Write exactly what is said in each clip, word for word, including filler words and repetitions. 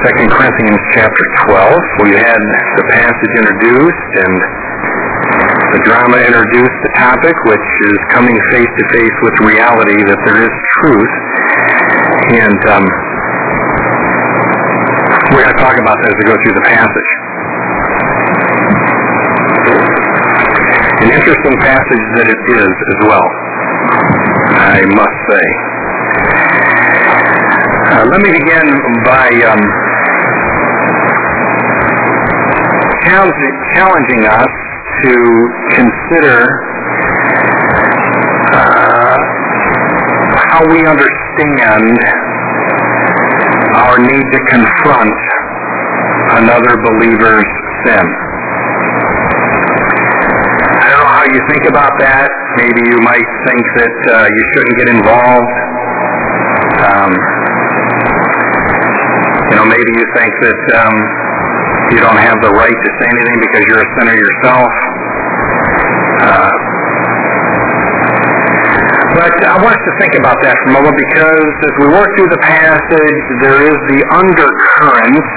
Second Corinthians chapter twelve. We had the passage introduced and the drama introduced the topic, which is coming face to face with reality that there is truth. And um, we're going to talk about that as we go through the passage. An interesting passage that it is as well, I must say. Uh, let me begin by um, challenging, challenging us to consider uh, how we understand our need to confront another believer's sin. I don't know how you think about that. Maybe you might think that uh, you shouldn't get involved. Um, you know, maybe you think that um, you don't have the right to say anything because you're a sinner yourself. Uh, but I want us to think about that for a moment, because as we work through the passage, there is the undercurrent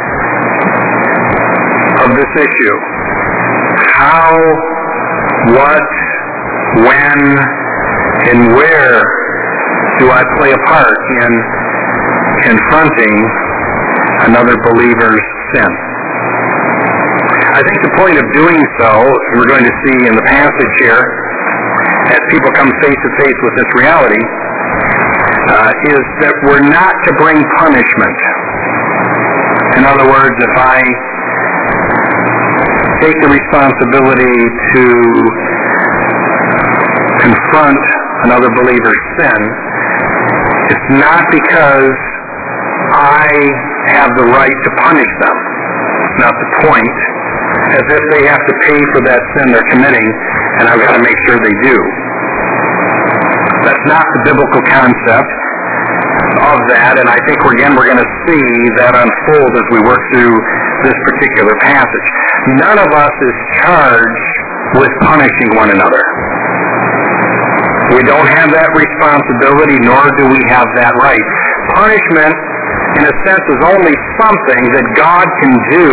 of this issue. How, what, when, and where do I play a part in confronting another believer's sin? I think the point of doing so, we're going to see in the passage here, as people come face to face with this reality, uh, is that we're not to bring punishment. In other words, if I take the responsibility to confront another believer's sin, it's not because I have the right to punish them. It's not the point. As if they have to pay for that sin they're committing, and I've got to make sure they do. That's not the biblical concept of that, and I think, we're, again, we're going to see that unfold as we work through this particular passage. None of us is charged with punishing one another. We don't have that responsibility, nor do we have that right. Punishment, in a sense, is only something that God can do,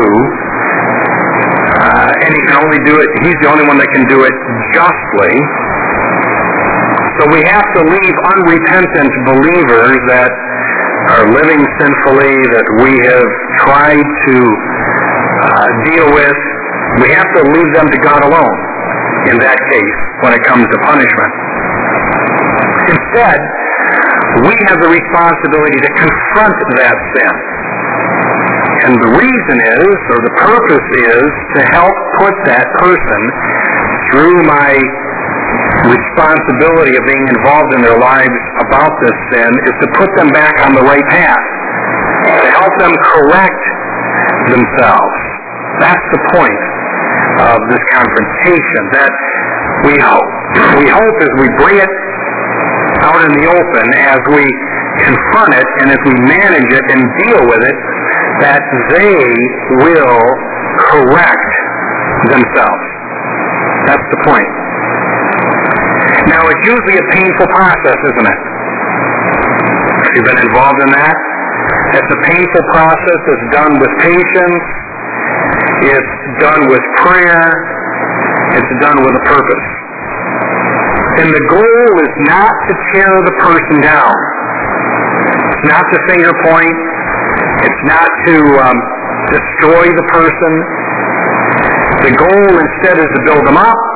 uh, and He can only do it, He's the only one that can do it justly. So we have to leave unrepentant believers that are living sinfully, that we have tried to uh, deal with, we have to leave them to God alone in that case when it comes to punishment. Instead, we have the responsibility to confront that sin. And the reason is, or the purpose is, to help put that person through my responsibility of being involved in their lives about this sin, is to put them back on the right path, to help them correct themselves. That's the point of this confrontation, that we hope, we hope as we bring it out in the open, as we confront it, and as we manage it and deal with it, that they will correct themselves. That's the point. Now, it's usually a painful process, isn't it? Have you been involved in that? It's a painful process. It's done with patience. It's done with prayer. It's done with a purpose. And the goal is not to tear the person down. It's not to finger point. It's not to um, destroy the person. The goal instead is to build them up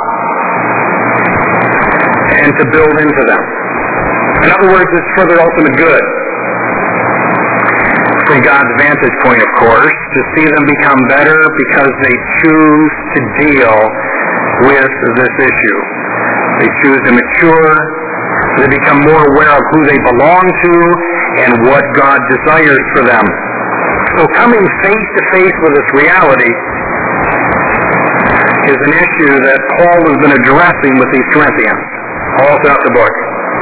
and to build into them. In other words, it's for their ultimate good. From God's vantage point, of course, to see them become better because they choose to deal with this issue. They choose to mature. They become more aware of who they belong to and what God desires for them. So coming face to face with this reality is an issue that Paul has been addressing with these Corinthians all throughout the book.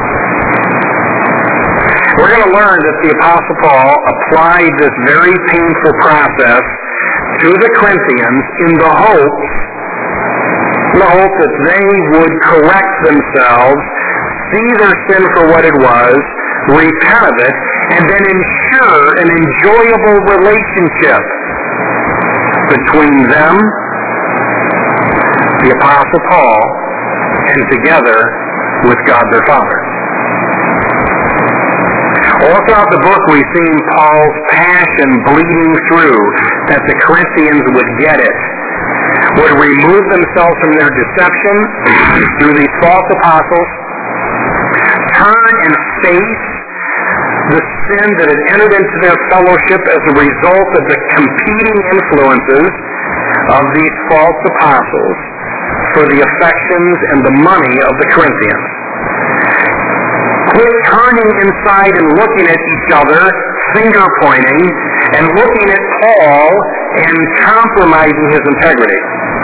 We're going to learn that the Apostle Paul applied this very painful process to the Corinthians in the hope, in the hope that they would correct themselves, see their sin for what it was, repent of it, and then ensure an enjoyable relationship between them, the Apostle Paul, and together with God their Father. All throughout the book we've seen Paul's passion bleeding through that the Corinthians would get it, would remove themselves from their deception through these false apostles, turn and face the sin that had entered into their fellowship as a result of the competing influences of these false apostles for the affections and the money of the Corinthians. Quit turning inside and looking at each other, finger pointing, and looking at Paul and compromising his integrity.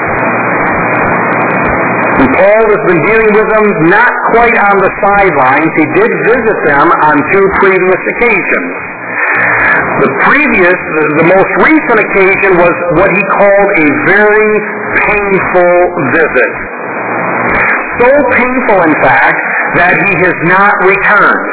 And Paul has been dealing with them not quite on the sidelines. He did visit them on two previous occasions. The previous, the, the most recent occasion was what he called a very painful visit. So painful, in fact, that he has not returned.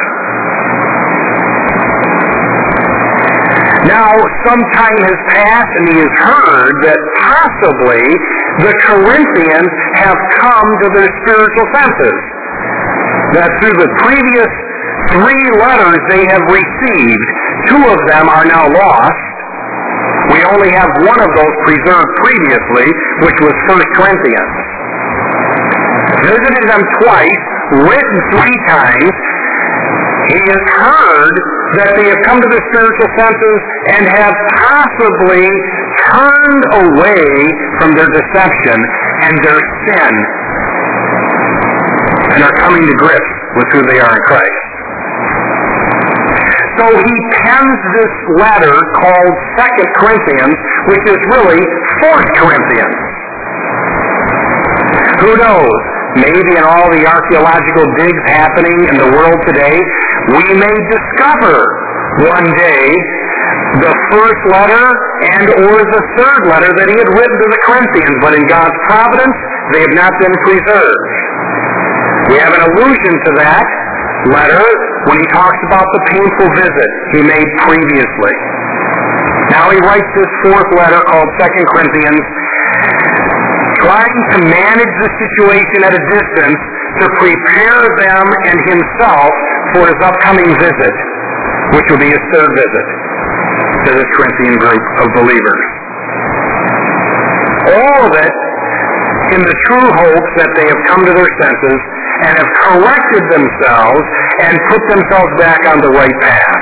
Now, some time has passed and he has heard that possibly the Corinthians have come to their spiritual senses. That through the previous three letters they have received, two of them are now lost. We only have one of those preserved previously, which was First Corinthians. Visited them twice, written three times. He has heard that they have come to their spiritual senses and have possibly turned away from their deception and their sin and are coming to grips with who they are in Christ. So he pens this letter called Second Corinthians, which is really Fourth Corinthians. Who knows? Maybe in all the archaeological digs happening in the world today, we may discover one day the first letter and or the third letter that he had written to the Corinthians, but in God's providence, they have not been preserved. We have an allusion to that letter when he talks about the painful visit he made previously. Now he writes this fourth letter called Second Corinthians, trying to manage the situation at a distance to prepare them and himself for his upcoming visit, which will be his third visit to this Corinthian group of believers. All of it in the true hopes that they have come to their senses and have corrected themselves and put themselves back on the right path.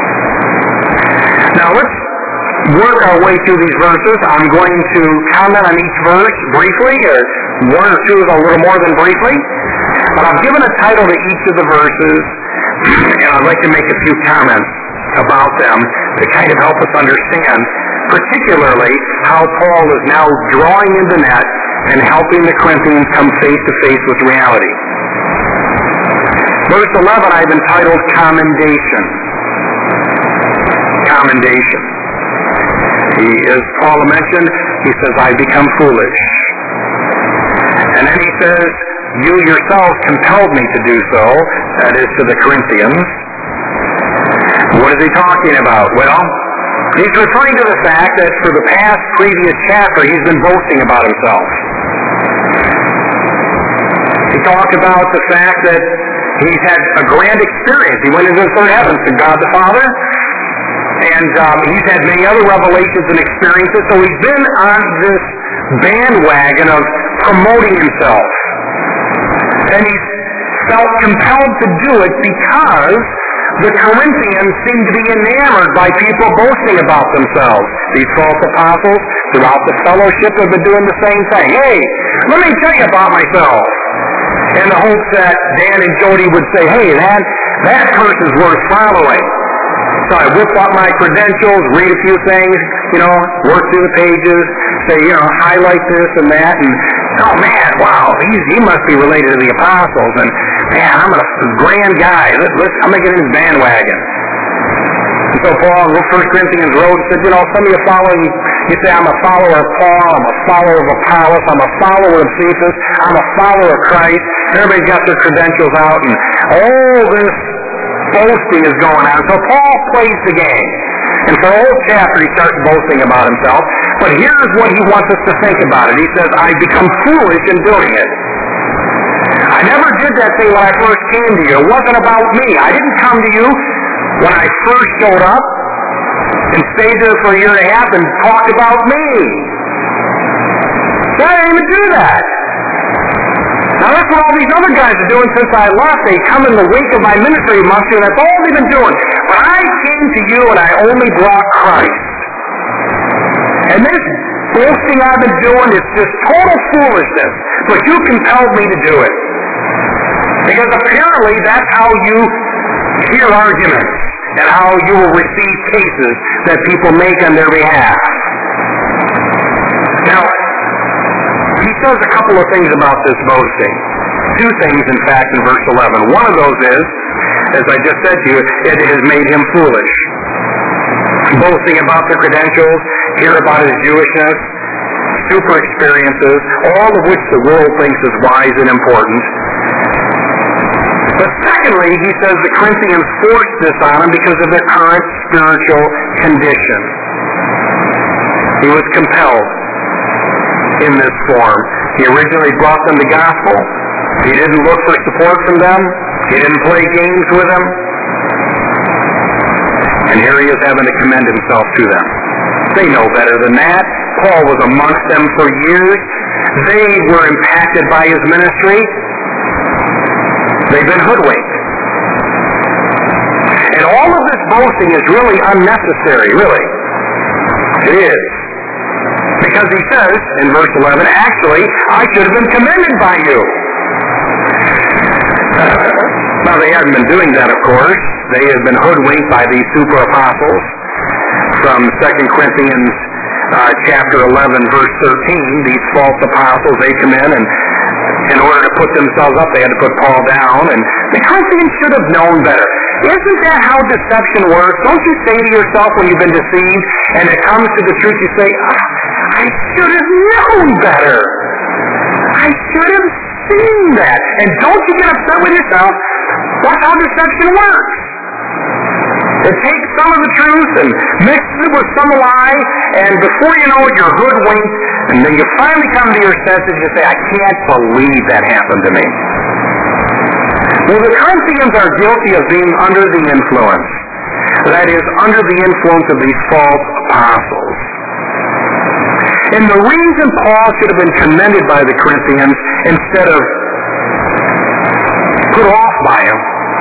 Now let's work our way through these verses. I'm going to comment on each verse briefly, or one or two a little more than briefly. But I've given a title to each of the verses, and I'd like to make a few comments about them to kind of help us understand, particularly how Paul is now drawing in the net and helping the Corinthians come face to face with reality. Verse eleven I've entitled Commendation. Commendation. He, as Paul mentioned, he says, I become foolish. And then he says, you yourselves compelled me to do so, that is to the Corinthians. What is he talking about? Well, he's referring to the fact that for the past previous chapter, he's been boasting about himself. He talked about the fact that he's had a grand experience. He went into the third heavens to God the Father, and um, he's had many other revelations and experiences, so he's been on this bandwagon of promoting himself. And he's felt compelled to do it because the Corinthians seem to be enamored by people boasting about themselves. These false apostles throughout the fellowship have been doing the same thing. Hey, let me tell you about myself. In the hopes that Dan and Jody would say, hey, that, that person's worth following. So I whip up my credentials, read a few things, you know, work through the pages, say, you know, highlight this and that, and, oh man, wow, he's, he must be related to the apostles, and man, I'm a grand guy. Let's, let's, I'm going to get in his bandwagon. And so Paul in First Corinthians wrote and said, you know, some of you follow, you say, I'm a follower of Paul, I'm a follower of Apollos, I'm a follower of Cephas, I'm a follower of Christ. Everybody's got their credentials out, and all this boasting is going on. So Paul plays the game. And for a whole chapter he starts boasting about himself. But here's what he wants us to think about it. He says, I become foolish in doing it. I never did that thing when I first came to you. It wasn't about me. I didn't come to you when I first showed up and stayed there for a year and a half and talked about me. So I didn't even do that. Now that's what all these other guys are doing since I left. They come in the wake of my ministry amongst you, and that's all they've been doing. But I came to you and I only brought Christ. And this boasting I've been doing is just total foolishness. But you compelled me to do it. Because apparently that's how you hear arguments and how you will receive cases that people make on their behalf. Now, he says a couple of things about this boasting. Two things, in fact, in verse eleven. One of those is, as I just said to you, it has made him foolish. Boasting about the credentials, hear about his Jewishness, super experiences, all of which the world thinks is wise and important. But secondly, he says the Corinthians forced this on him because of their current spiritual condition. He was compelled in this form. He originally brought them the gospel. He didn't look for support from them. He didn't play games with them. And here he is having to commend himself to them. They know better than that. Paul was amongst them for years. They were impacted by his ministry. They've been hoodwinked. And all of this boasting is really unnecessary, really. It is. Because he says, in verse eleven, actually, I should have been commended by you. Now, they haven't been doing that, of course. They have been hoodwinked by these super apostles. From Second Corinthians uh, chapter eleven, verse thirteen, these false apostles, they come in, and in order to put themselves up, they had to put Paul down. And the Corinthians should have known better. Isn't that how deception works? Don't you say to yourself when you've been deceived, and it comes to the truth, you say, I should have known better. I should have seen that. And don't you get upset with yourself? That's how deception works. It takes some of the truth and mixes it with some lie, and before you know it, you're hoodwinked, and then you finally come to your senses and you say, I can't believe that happened to me. Well, the Corinthians are guilty of being under the influence. That is, under the influence of these false apostles. And the reason Paul should have been commended by the Corinthians instead of put off by him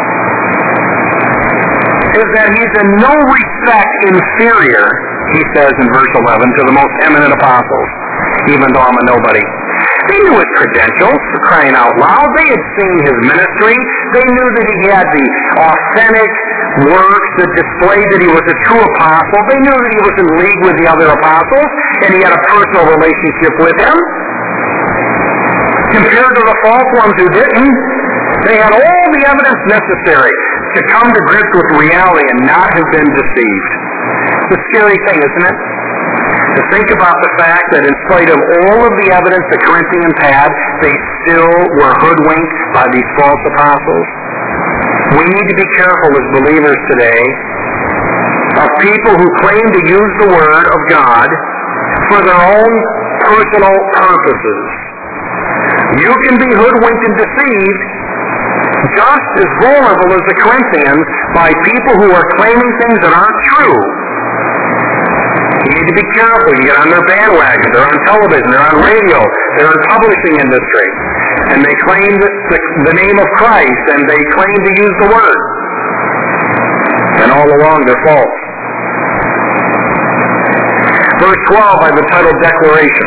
is that he's in no respect inferior, he says in verse eleven, to the most eminent apostles, even though I'm a nobody. They knew his credentials, for crying out loud. They had seen his ministry. They knew that he had the authentic works that displayed that he was a true apostle. They knew that he was in league with the other apostles, and he had a personal relationship with them. Compared to the false ones who didn't, they had all the evidence necessary to come to grips with reality and not have been deceived. It's a scary thing, isn't it? To think about the fact that in spite of all of the evidence the Corinthians had, they still were hoodwinked by these false apostles. We need to be careful as believers today of people who claim to use the Word of God for their own personal purposes. You can be hoodwinked and deceived just as vulnerable as the Corinthians by people who are claiming things that aren't true. You need to be careful. You get on their bandwagon. They're on television. They're on radio. They're in the publishing industry. And they claim the, the, the name of Christ, and they claim to use the Word. And all along, they're false. Verse twelve, I've entitled Declaration.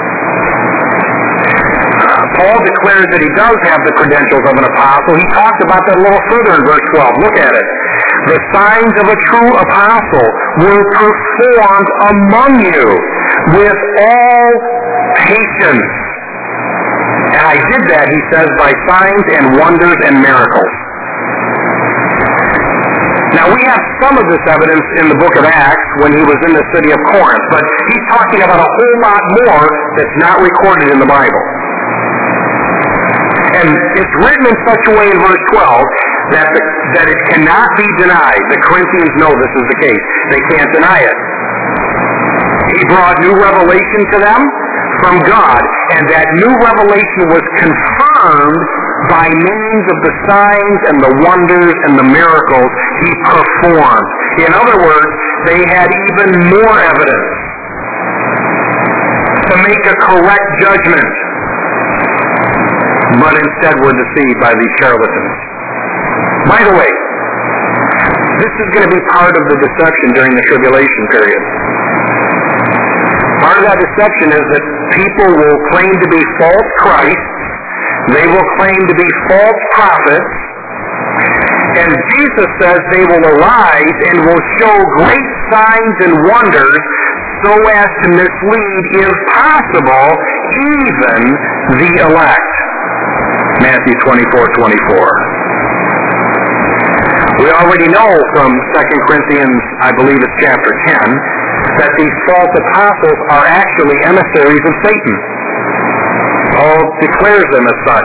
Uh, Paul declares that he does have the credentials of an apostle. He talks about that a little further in verse twelve. Look at it. The signs of a true apostle were performed among you with all patience. And I did that, he says, by signs and wonders and miracles. Now, we have some of this evidence in the book of Acts when he was in the city of Corinth, but he's talking about a whole lot more that's not recorded in the Bible. And it's written in such a way in verse twelve that, the, that it cannot be denied. The Corinthians know this is the case. They can't deny it. He brought new revelation to them from God, and that new revelation was confirmed by means of the signs and the wonders and the miracles he performed. In other words, they had even more evidence to make a correct judgment, but instead were deceived by these charlatans. By the way, this is going to be part of the deception during the tribulation period. Part of that deception is that people will claim to be false Christs, they will claim to be false prophets, and Jesus says they will arise and will show great signs and wonders so as to mislead, if possible, even the elect. Matthew twenty-four twenty-four. We already know from Second Corinthians, I believe it's chapter ten, that these false apostles are actually emissaries of Satan. Paul declares them as such.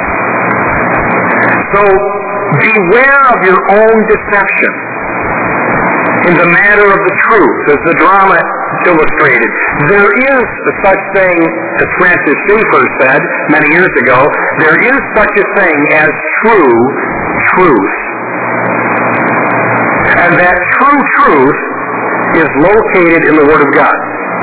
So, beware of your own deception in the matter of the truth, as the drama illustrated. There is such thing, as Francis Schaeffer said many years ago, there is such a thing as true truth. And that true truth is located in the Word of God.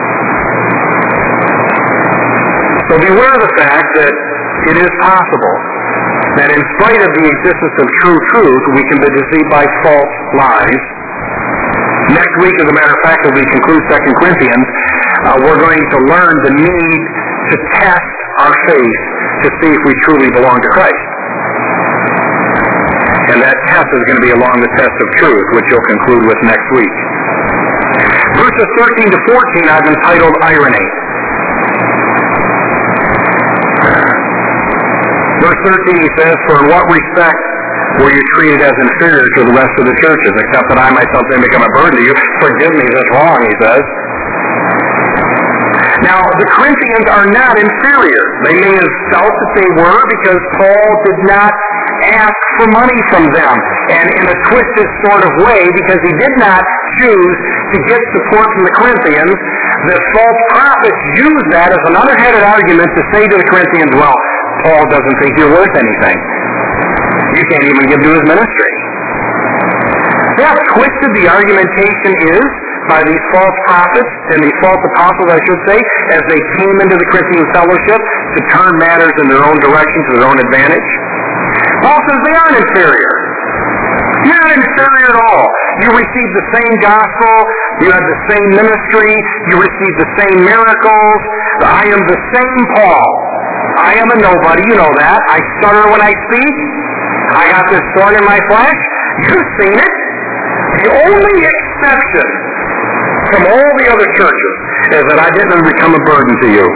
So beware of the fact that it is possible that in spite of the existence of true truth, we can be deceived by false lies. Next week, as a matter of fact, as we conclude Second Corinthians, uh, we're going to learn the need to test our faith to see if we truly belong to Christ. And that test is going to be along the test of truth, which you'll conclude with next week. Verses thirteen to fourteen I've entitled Irony. Verse thirteen he says, "For in what respect were you treated as inferior to the rest of the churches, except that I myself may become a burden to you? Forgive me this wrong," he says. Now, the Corinthians are not inferior. They may have felt that they were because Paul did not ask for money from them. And in a twisted sort of way, because he did not choose to get support from the Corinthians, the false prophets used that as an underhanded argument to say to the Corinthians, well, Paul doesn't think you're worth anything. You can't even give to his ministry. See how twisted the argumentation is by these false prophets and these false apostles, I should say, as they came into the Corinthian fellowship to turn matters in their own direction to their own advantage. Paul says they aren't inferior. You're not inferior at all. You received the same gospel. You had the same ministry. You received the same miracles. I am the same Paul. I am a nobody. You know that. I stutter when I speak. I got this thorn in my flesh. You've seen it. The only exception from all the other churches is that I didn't become a burden to you.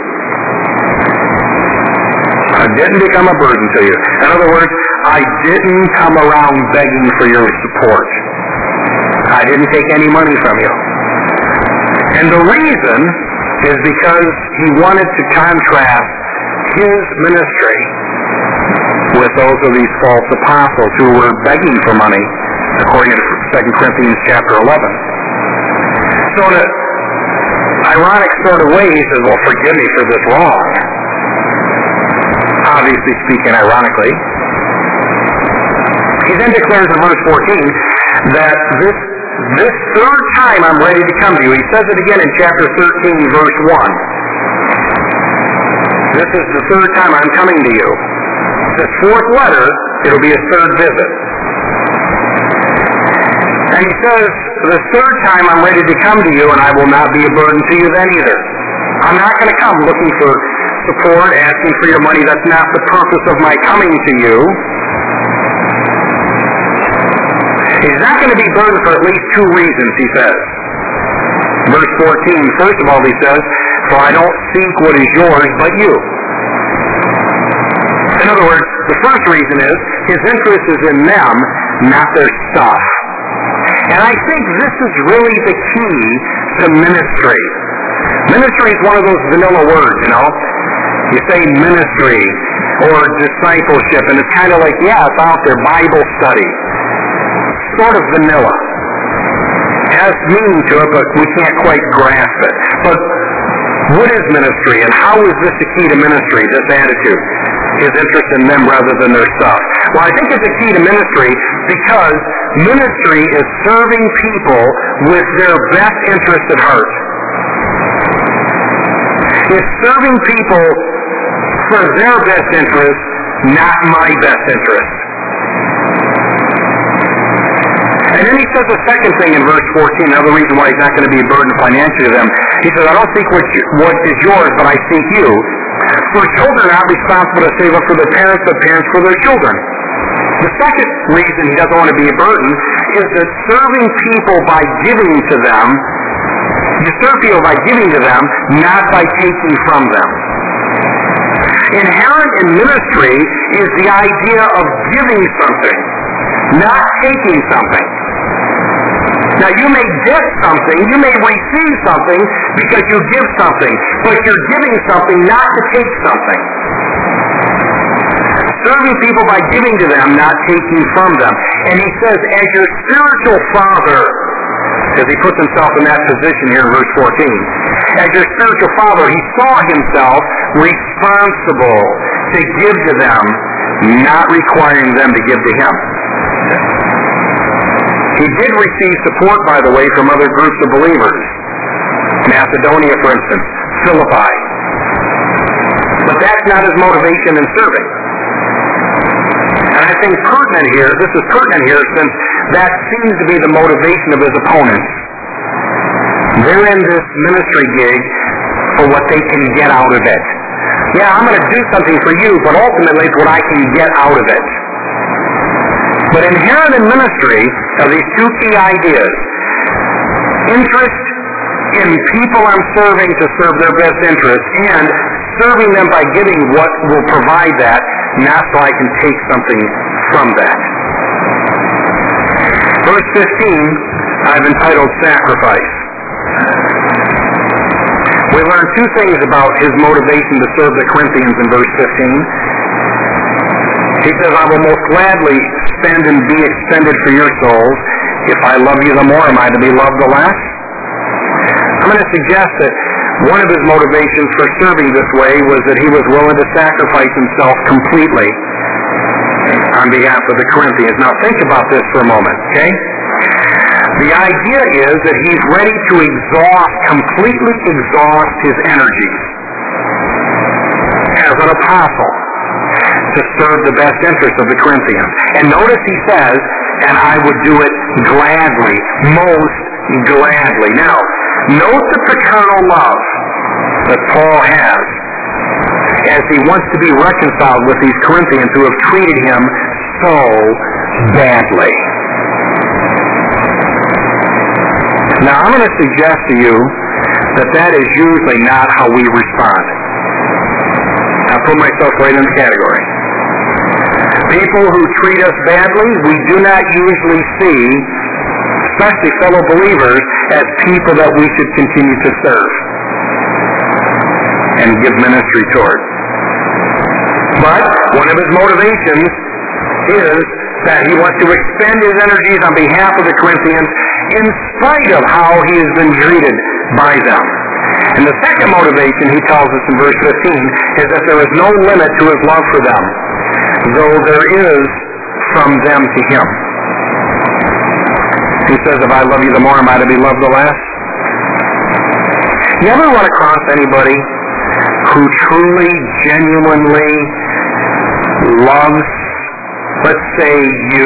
I didn't become a burden to you. In other words, I didn't come around begging for your support. I didn't take any money from you. And the reason is because he wanted to contrast his ministry with those of these false apostles who were begging for money, according to Second Corinthians chapter eleven. So in an ironic sort of way, he says, well, forgive me for this wrong. Obviously speaking ironically. He then declares in verse fourteen that this this third time I'm ready to come to you. He says it again in chapter thirteen, verse one. This is the third time I'm coming to you. This fourth letter, it'll be a third visit. And he says, the third time I'm ready to come to you, and I will not be a burden to you then either. I'm not going to come looking for support, asking for your money. That's not the purpose of my coming to you. He's not going to be burdened for at least two reasons, he says. Verse fourteen, first of all, he says, for I don't seek what is yours, but you. In other words, the first reason is, his interest is in them, not their stuff. And I think this is really the key to ministry. Ministry is one of those vanilla words, you know. You say ministry. or discipleship, and it's kind of like, yeah, it's out there, Bible study. Sort of vanilla. Has meaning to it, but we can't quite grasp it. But what is ministry, and how is this a key to ministry, this attitude? His interest in them rather than their stuff. Well, I think it's a key to ministry because ministry is serving people with their best interest at heart. It's serving people for their best interest, not my best interest. And then he says the second thing in verse fourteen, another reason why he's not going to be a burden financially to them. He says, I don't seek what, you, what is yours, but I seek you. For children are not responsible to save up for their parents, but parents for their children. The second reason he doesn't want to be a burden is that serving people by giving to them, you serve people by giving to them, not by taking from them. Inherent in ministry is the idea of giving something, not taking something. Now, you may get something, you may receive something because you give something, but you're giving something not to take something. Serving people by giving to them, not taking from them. And he says, as your spiritual father, because he puts himself in that position here in verse fourteen, as your spiritual father, he saw himself responsible to give to them, not requiring them to give to him. He did receive support, by the way, from other groups of believers. Macedonia, for instance, Philippi. But that's not his motivation in serving. And I think pertinent here, this is pertinent here, since that seems to be the motivation of his opponents. They're in this ministry gig for what they can get out of it. Yeah, I'm going to do something for you, but ultimately it's what I can get out of it. But inherent in ministry are these two key ideas. Interest in people I'm serving to serve their best interest, and serving them by giving what will provide that, not so I can take something from that. Verse fifteen, I've entitled Sacrifice. We learn two things about his motivation to serve the Corinthians in verse fifteen. He says, I will most gladly spend and be expended for your souls. If I love you the more, am I to be loved the less? I'm going to suggest that one of his motivations for serving this way was that he was willing to sacrifice himself completely on behalf of the Corinthians. Now think about this for a moment, okay? The idea is that he's ready to exhaust, completely exhaust his energies as an apostle to serve the best interest of the Corinthians. And notice he says, and I would do it gladly, most gladly. Now, note the paternal love that Paul has as he wants to be reconciled with these Corinthians who have treated him so badly. Now, I'm going to suggest to you that that is usually not how we respond. I'll put myself right in the category. People who treat us badly, we do not usually see, especially fellow believers, as people that we should continue to serve and give ministry toward. But one of his motivations is that he wants to expend his energies on behalf of the Corinthians in spite of how he has been treated by them. And the second motivation, he tells us in verse fifteen, is that there is no limit to his love for them, though there is from them to him. He says, if I love you the more, am I to be loved the less? You ever run across anybody who truly, genuinely loves, let's say, you?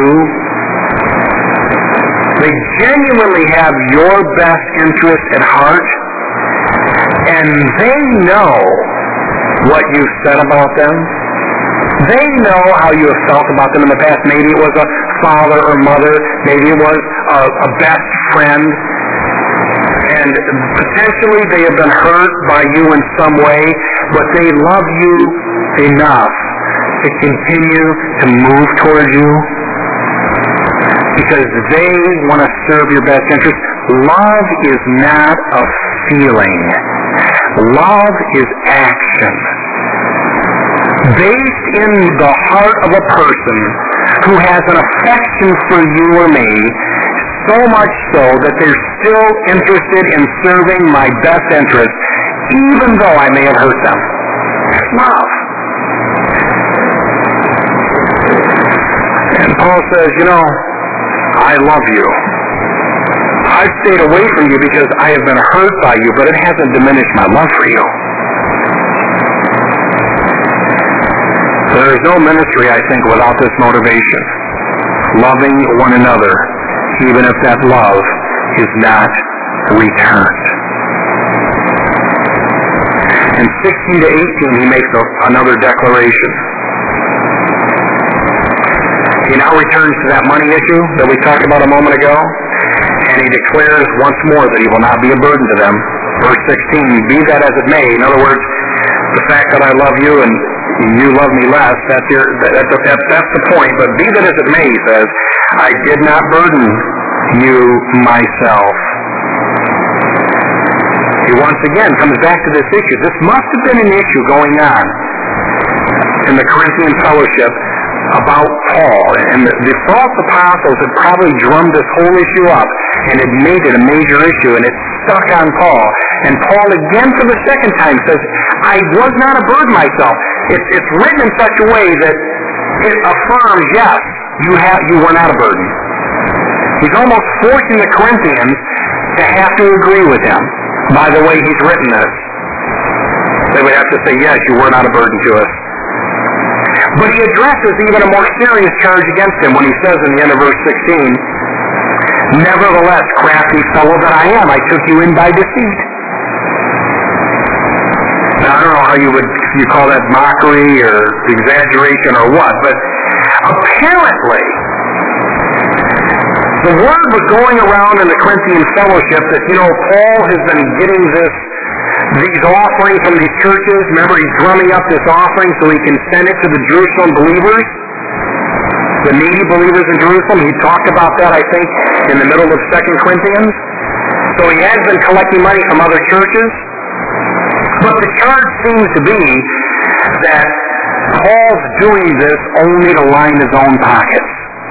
They genuinely have your best interest at heart, and they know what you've said about them. They know how you have felt about them in the past. Maybe it was a father or mother. Maybe it was a, a best friend. And potentially they have been hurt by you in some way, but they love you enough to continue to move toward you because they want to serve your best interest. Love is not a feeling. Love is action. based in the heart of a person who has an affection for you or me, so much so that they're still interested in serving my best interest, even though I may have hurt them. That's love. And Paul says, you know, I love you. I've stayed away from you because I have been hurt by you, but it hasn't diminished my love for you. There is no ministry, I think, without this motivation. Loving one another, even if that love is not returned. In sixteen to eighteen, he makes a, another declaration. He now returns to that money issue that we talked about a moment ago, and he declares once more that he will not be a burden to them. Verse sixteen, be that as it may. In other words, the fact that I love you and you love me less, that's, your, that's, that's, that's the point. But be that as it may, he says, I did not burden you myself. He once again comes back to this issue. This must have been an issue going on in the Corinthian fellowship about Paul. And the, the false apostles had probably drummed this whole issue up and had made it a major issue, and it stuck on Paul. And Paul again for the second time says, I was not a burden myself. It's, it's written in such a way that it affirms, yes, you have, you were not a burden. He's almost forcing the Corinthians to have to agree with him by the way he's written this. They would have to say, yes, you were not a burden to us. But he addresses even a more serious charge against him when he says in the end of verse sixteen, nevertheless, crafty fellow that I am, I took you in by deceit. Now, I don't know how you would you call that mockery or exaggeration or what, but apparently the word was going around in the Corinthian fellowship that, you know, Paul has been getting this these offerings from these churches. Remember, he's drumming up this offering so he can send it to the Jerusalem believers, the needy believers in Jerusalem. He talked about that, I think, in the middle of Second Corinthians. So he has been collecting money from other churches. But the charge seems to be that Paul's doing this only to line his own pockets.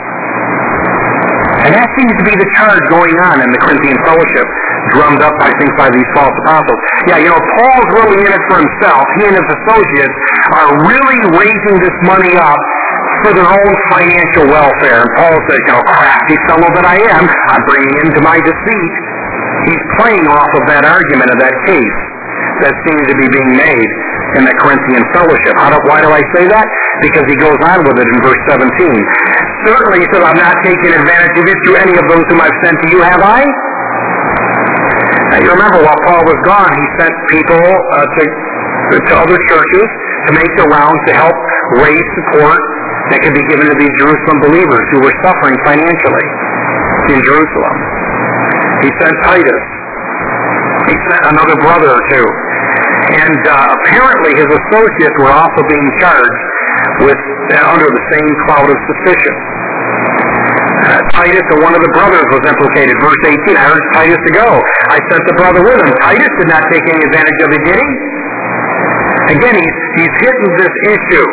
And that seems to be the charge going on in the Corinthian fellowship, drummed up, I think, by these false apostles. Yeah, you know, Paul's really in it for himself. He and his associates are really raising this money up for their own financial welfare. And Paul says, you know, crafty fellow that I am, I'm bringing into my deceit. He's playing off of that argument of that case that seems to be being made in the Corinthian fellowship. How do, why do I say that? Because he goes on with it in verse seventeen. Certainly, he says, I'm not taking advantage of it to any of those whom I've sent to you, have I? Now, you remember, while Paul was gone, he sent people uh, to, to other churches to make the rounds to help raise support that could be given to these Jerusalem believers who were suffering financially in Jerusalem. He sent Titus. He sent another brother or two. And uh, apparently his associates were also being charged with uh, under the same cloud of suspicion. Uh, Titus, or one of the brothers, was implicated. Verse eighteen, I urged Titus to go. I sent the brother with him. Titus did not take any advantage of it, did he? Again, he's, he's hitting this issue.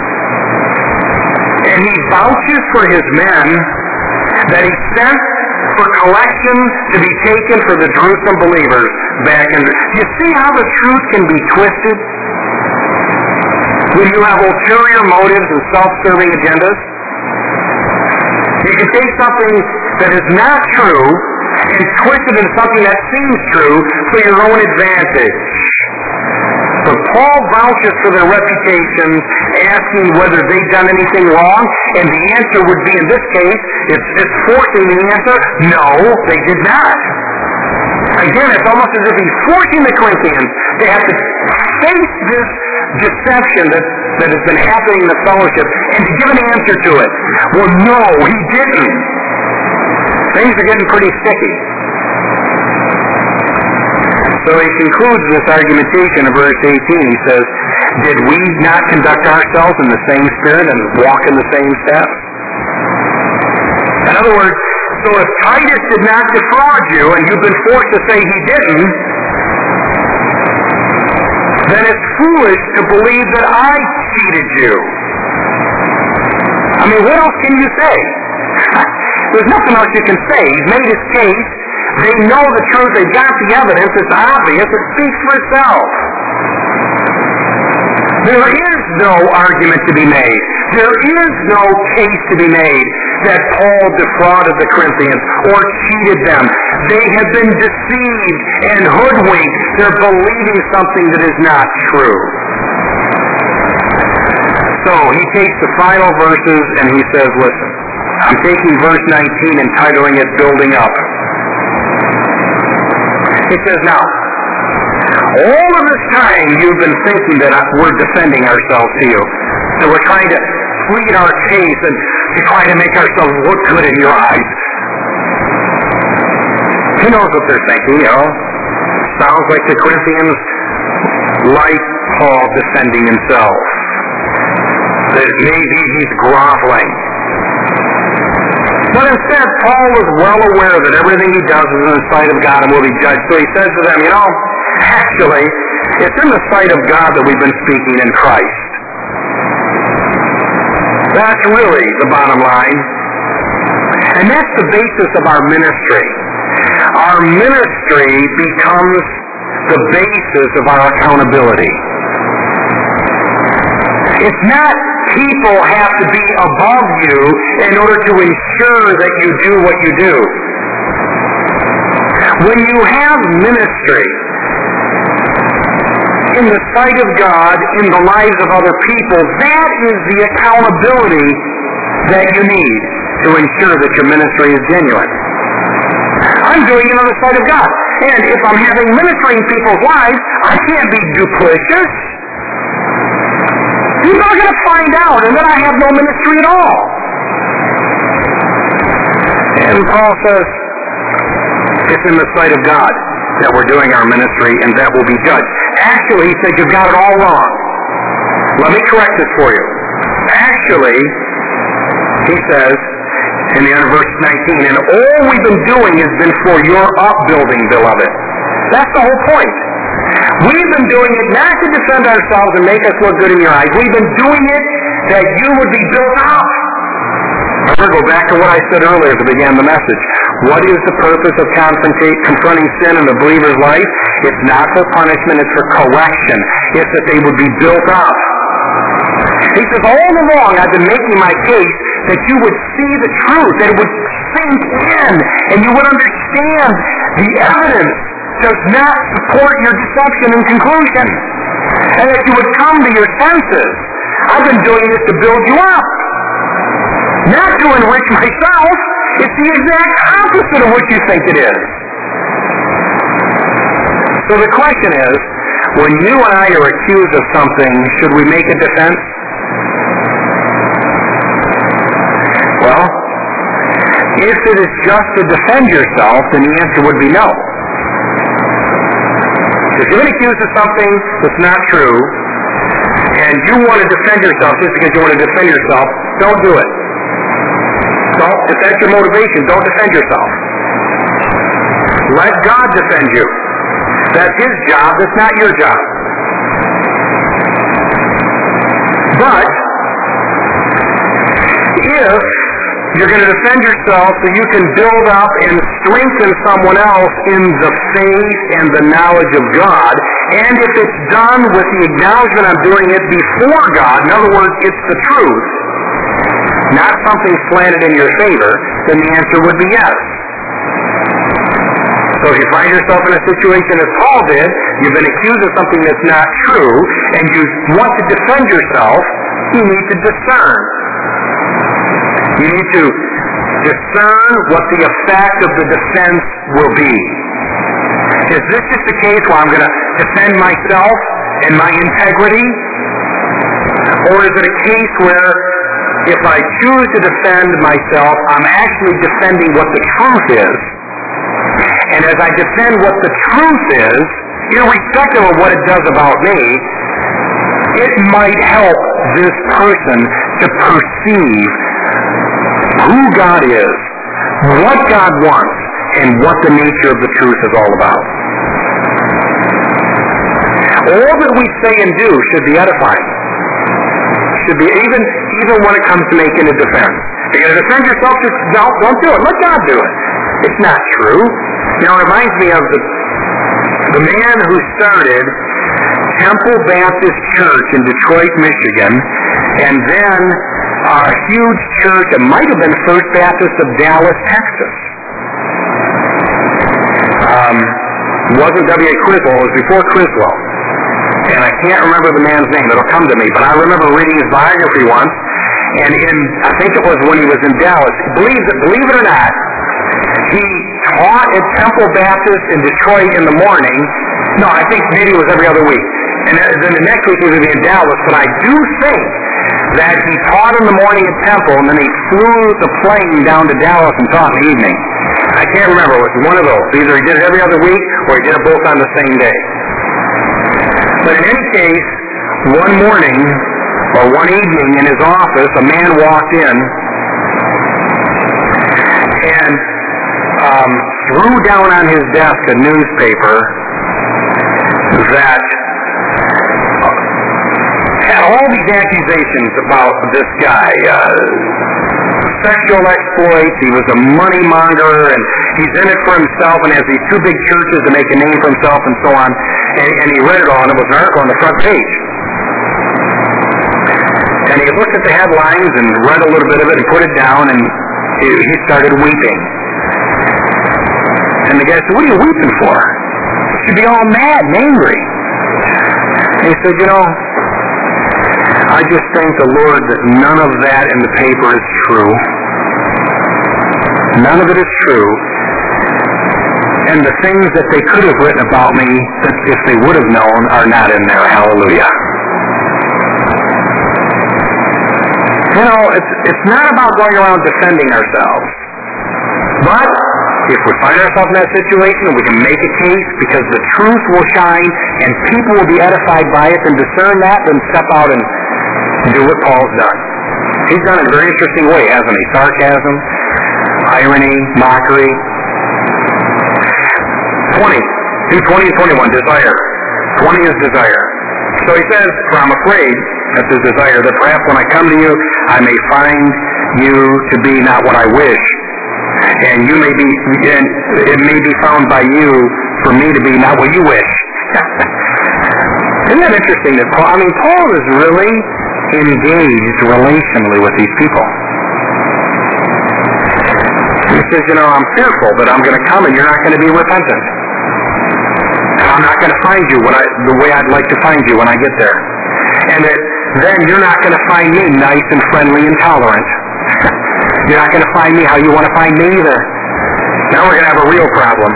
And he vouches for his men that he sent for collection to be taken for the Jerusalem believers back in. You see how the truth can be twisted when you have ulterior motives and self-serving agendas? You can take something that is not true and twist it into something that seems true for your own advantage. But Paul vouches for their reputations, asking whether they've done anything wrong, and the answer would be, in this case, it's, it's forcing the answer, no, they did not. Again, it's almost as if he's forcing the Corinthians to have to face this deception that, that has been happening in the fellowship and to give an answer to it. Well, no, he didn't. Things are getting pretty sticky. So he concludes this argumentation in verse eighteen. He says, did we not conduct ourselves in the same spirit and walk in the same steps? In other words, so if Titus did not defraud you and you've been forced to say he didn't, then it's foolish to believe that I cheated you. I mean, what else can you say? There's nothing else you can say. He's made his case. They know the truth. They've got the evidence. It's obvious. It speaks for itself. There is no argument to be made. There is no case to be made that Paul defrauded the Corinthians or cheated them. They have been deceived and hoodwinked. They're believing something that is not true. So he takes the final verses and he says, listen, I'm taking verse nineteen and titling it Building Up. He says, now, all of this time you've been thinking that we're defending ourselves to you, that we're trying to plead our case and to try to make ourselves look good in your eyes. Who knows what they're thinking, you know? Sounds like the Corinthians like Paul defending himself. That maybe he's groveling. But instead, Paul was well aware that everything he does is in the sight of God and will be judged. So he says to them, you know, actually, it's in the sight of God that we've been speaking in Christ. That's really the bottom line. And that's the basis of our ministry. Our ministry becomes the basis of our accountability. It's not people have to be above you in order to ensure that you do what you do. When you have ministry in the sight of God, in the lives of other people, that is the accountability that you need to ensure that your ministry is genuine. I'm doing it on the sight of God. And if I'm having ministry in people's lives, I can't be duplicitous. People are going to find out, and then I have no ministry at all. And Paul says, it's in the sight of God that we're doing our ministry, and that will be judged. Actually, he said, you've got it all wrong. Let me correct this for you. Actually, he says, in the end of verse nineteen, and all we've been doing has been for your upbuilding, beloved. That's the whole point. We've been doing it not to defend ourselves and make us look good in your eyes. We've been doing it that you would be built up. I'm going to go back to what I said earlier at the beginning of the message. What is the purpose of confronting sin in the believer's life? It's not for punishment, it's for correction. It's that they would be built up. He says, all along I've been making my case that you would see the truth, that it would sink in, and you would understand the evidence does not support your deception and conclusion, and that you would come to your senses. I've been doing this to build you up, not to enrich myself. It's the exact opposite of what you think it is. So the question is, when you and I are accused of something, should we make a defense? Well, if it is just to defend yourself, then the answer would be no. If you're accused of something that's not true, and you want to defend yourself just because you want to defend yourself, don't do it. Don't, if that's your motivation, don't defend yourself. Let God defend you. That's His job, that's not your job. But, if you're going to defend yourself so you can build up and strengthen someone else in the faith and the knowledge of God, and if it's done with the acknowledgement I'm doing it before God, in other words, it's the truth, not something slanted in your favor, then the answer would be yes. So if you find yourself in a situation as Paul did, you've been accused of something that's not true, and you want to defend yourself, you need to discern. You need to discern what the effect of the defense will be. Is this just a case where I'm going to defend myself and my integrity? Or is it a case where if I choose to defend myself, I'm actually defending what the truth is? And as I defend what the truth is, irrespective of what it does about me, it might help this person to perceive who God is, what God wants, and what the nature of the truth is all about. All that we say and do should be edifying. Should be even even when it comes to making a defense. If you're going to defend yourself, just don't, don't do it. Let God do it. It's not true. You know, it reminds me of the the man who started Temple Baptist Church in Detroit, Michigan, and then a huge church, it might have been First Baptist of Dallas, Texas. Um, it wasn't W A Criswell, it was before Criswell. And I can't remember the man's name, it'll come to me, but I remember reading his biography once, and in, I think it was when he was in Dallas, believe it, believe it or not, he taught at Temple Baptist in Detroit in the morning. No, I think maybe it was every other week. And then the next week he would be in Dallas, but I do think that he taught in the morning at Temple, and then he flew the plane down to Dallas and taught in the evening. I can't remember, it was one of those. Either he did it every other week, or he did it both on the same day. But in any case, one morning, or one evening in his office, a man walked in and um, threw down on his desk a newspaper that had all these accusations about this guy. Uh, sexual exploits, he was a money monger, and he's in it for himself and has these two big churches to make a name for himself and so on. And, and he read it all, and it was an article on the front page. And he looked at the headlines and read a little bit of it and put it down, and he, he started weeping. And the guy said, "What are you weeping for? You should be all mad and angry." And he said, "You know, I just thank the Lord that none of that in the paper is true. None of it is true. And the things that they could have written about me, that if they would have known, are not in there. Hallelujah." You know, it's, it's not about going around defending ourselves. But if we find ourselves in that situation, we can make a case because the truth will shine and people will be edified by it and discern that, then step out and do what Paul's done. He's done it in a very interesting way, hasn't he? Sarcasm, irony, mockery. twenty. Do twenty and twenty-one, desire. twenty is desire. So he says, "For I'm afraid," that's his desire, "that perhaps when I come to you, I may find you to be not what I wish, and you may be, and it may be found by you for me to be not what you wish." Isn't that interesting that Paul, I mean, Paul is really engaged relationally with these people. He says, you know, "I'm fearful that I'm going to come and you're not going to be repentant. And I'm not going to find you what I, the way I'd like to find you when I get there. And that then you're not going to find me nice and friendly and tolerant. You're not going to find me how you want to find me either. Now we're going to have a real problem."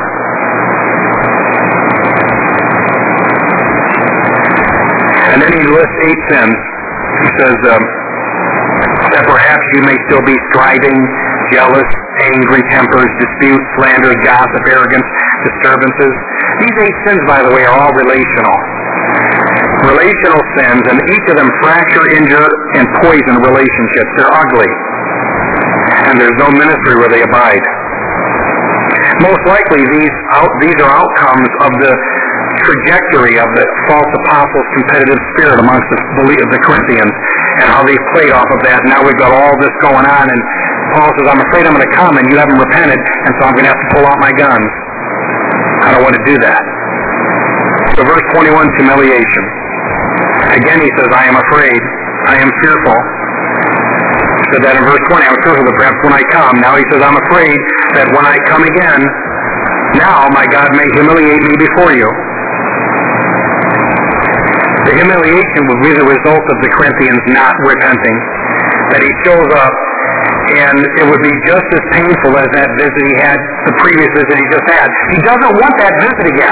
And then he lists eight sins. He says, um, that perhaps you may still be striving, jealous, angry tempers, disputes, slander, gossip, arrogance, disturbances. These eight sins, by the way, are all relational. Relational sins, and each of them fracture, injure, and poison relationships. They're ugly. And there's no ministry where they abide. Most likely, these out, these are outcomes of the trajectory of the false apostles' competitive spirit amongst the, the Corinthians, and how they played off of that. Now we've got all this going on, and Paul says, "I'm afraid I'm going to come, and you haven't repented, and so I'm going to have to pull out my guns. I don't want to do that." So verse twenty-one, humiliation. Again he says, "I am afraid, I am fearful." He said that in verse twenty, "I'm fearful that perhaps when I come." Now he says, "I'm afraid that when I come again, now my God may humiliate me before you." The humiliation would be the result of the Corinthians not repenting. That he shows up, and it would be just as painful as that visit he had, the previous visit he just had. He doesn't want that visit again.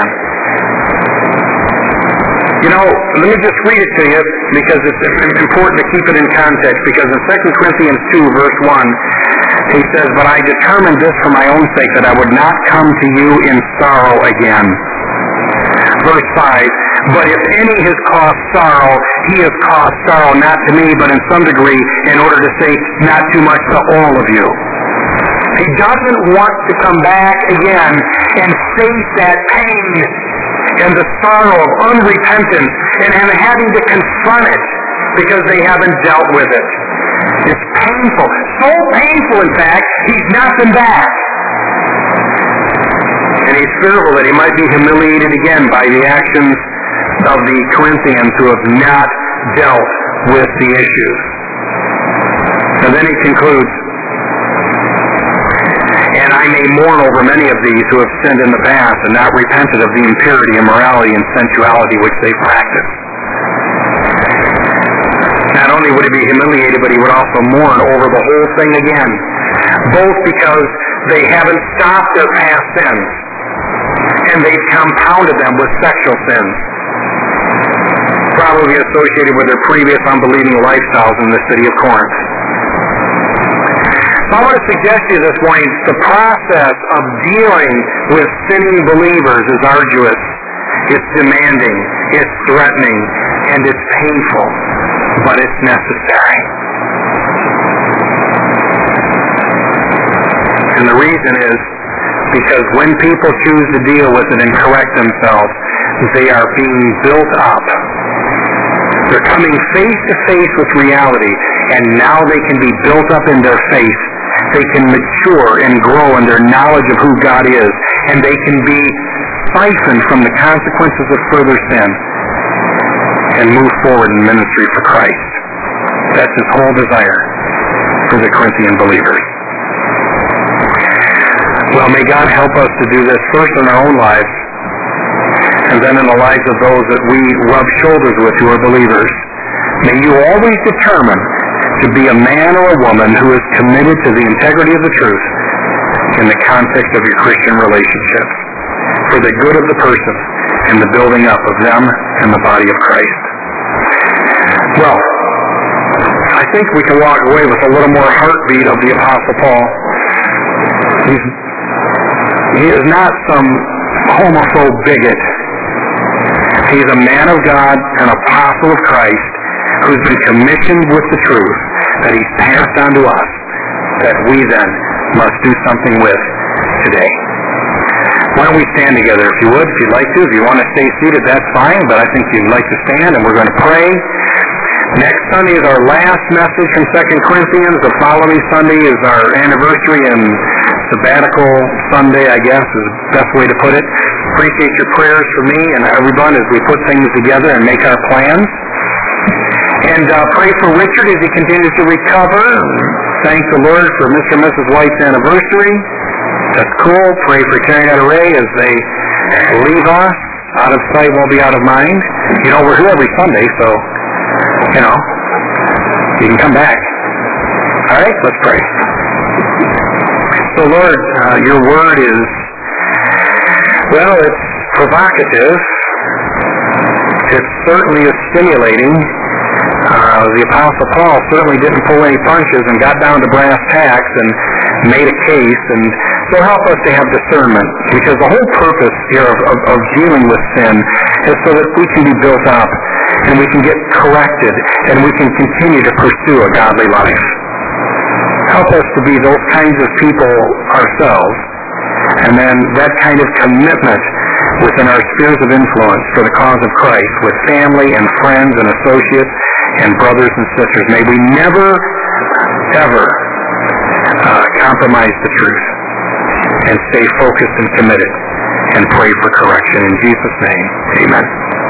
You know, let me just read it to you because it's important to keep it in context, because in Second Corinthians two, verse one, he says, "But I determined this for my own sake, that I would not come to you in sorrow again." Verse five, "But if any has caused sorrow, he has caused sorrow not to me, but in some degree, in order to say not too much to all of you." He doesn't want to come back again and face that pain and the sorrow of unrepentance and, and having to confront it because they haven't dealt with it. It's painful. So painful, in fact, he's not been back. And he's fearful that he might be humiliated again by the actions of the Corinthians who have not dealt with the issues. And then he concludes, and I may mourn over many of these who have sinned in the past and not repented of the impurity, immorality, and sensuality which they practice. Not only would he be humiliated, but he would also mourn over the whole thing again, both because they haven't stopped their past sins, and they've compounded them with sexual sins, probably associated with their previous unbelieving lifestyles in the city of Corinth. So I want to suggest to you this morning, the process of dealing with sinning believers is arduous, it's demanding, it's threatening, and it's painful, but it's necessary. And the reason is because when people choose to deal with it and correct themselves, they are being built up. They're coming face to face with reality, and now they can be built up in their faith. They can mature and grow in their knowledge of who God is, and they can be siphoned from the consequences of further sin and move forward in ministry for Christ. That's his whole desire for the Corinthian believers. Well, may God help us to do this first in our own lives, and then in the lives of those that we rub shoulders with who are believers. May you always determine to be a man or a woman who is committed to the integrity of the truth in the context of your Christian relationships, for the good of the person and the building up of them and the body of Christ. Well, I think we can walk away with a little more heartbeat of the Apostle Paul. He's, he is not some homophobe bigot. He's a man of God, an apostle of Christ, who's been commissioned with the truth that he's passed on to us, that we then must do something with today. Why don't we stand together, if you would, if you'd like to. If you want to stay seated, that's fine, but I think you'd like to stand, and we're going to pray. Next Sunday is our last message from Second Corinthians. The following Sunday is our anniversary and sabbatical Sunday, I guess, is the best way to put it. Appreciate your prayers for me and everyone as we put things together and make our plans. And uh, pray for Richard as he continues to recover. Thank the Lord for Mister and Missus White's anniversary. That's cool. Pray for Terry and Ray as they leave us. Out of sight won't be out of mind. You know, we're here every Sunday, so, you know, you can come back. All right, let's pray. So, Lord, uh, your word is, well, it's provocative. It certainly is stimulating. Uh, the Apostle Paul certainly didn't pull any punches and got down to brass tacks and made a case. And so help us to have discernment, because the whole purpose here of, of, of dealing with sin is so that we can be built up and we can get corrected and we can continue to pursue a godly life. Help us to be those kinds of people ourselves, and then that kind of commitment within our spheres of influence for the cause of Christ with family and friends and associates and brothers and sisters. May we never, ever uh, compromise the truth and stay focused and committed and pray for correction. In Jesus' name, amen.